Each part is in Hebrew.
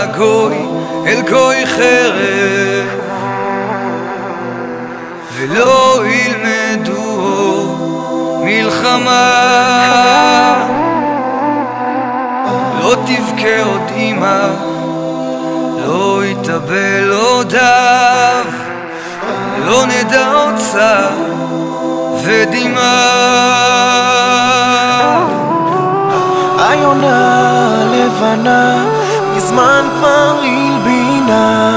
גוי אל גוי חרב, ולא ילמדו מלחמה. לא תבכה עוד אמא, לא יתאבל עוד אב, לא נדע עוד צער ודמעה. היונה לבנה מזמן כבר הלבינה,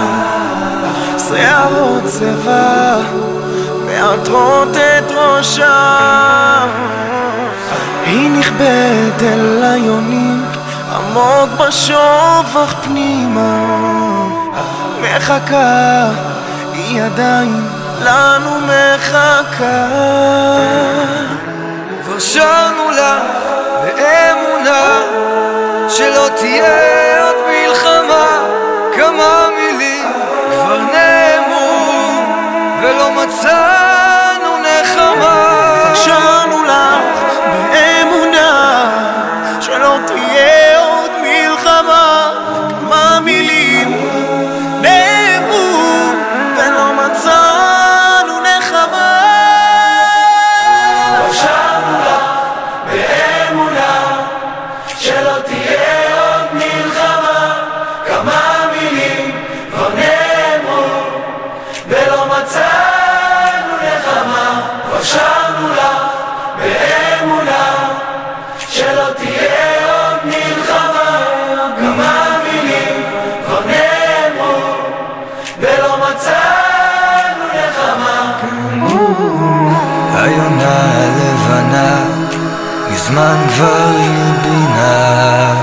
שערות צבע מעטרות את ראשה. היא נכבדת אל היונים עמוק בשובך פנימה, מחכה, היא עדיין לנו מחכה. כבר שרנו לה באמונה שלא תהיה עוד מלחמה, כמה מילים כבר נאמרו ולא מצאנו נחמה. כבר שרנו לך באמונה שלא תהיה עוד מלחמה, כמה מילים נאמרו ולא מצאנו נחמה. כבר שרנו לך באמונה שלא תהיה עוד מלחמה, כמה מילים כבר נאמרו ולא מצאנו נחמה. כבר שרנו לך באמונה שלא תהיה עוד מלחמה, כמה מילים כבר נאמרו ולא מצאנו נחמה. היונה הלבנה מזמן כבר הלבינה,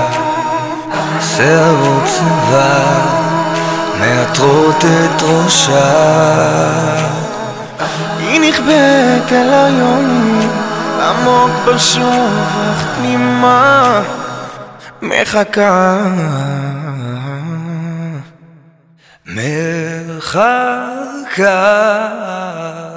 שערות צבע מעטרות את ראשה. היא נכבדת אל היונים עמוק בשובך פנימה, מחכה, מחכה.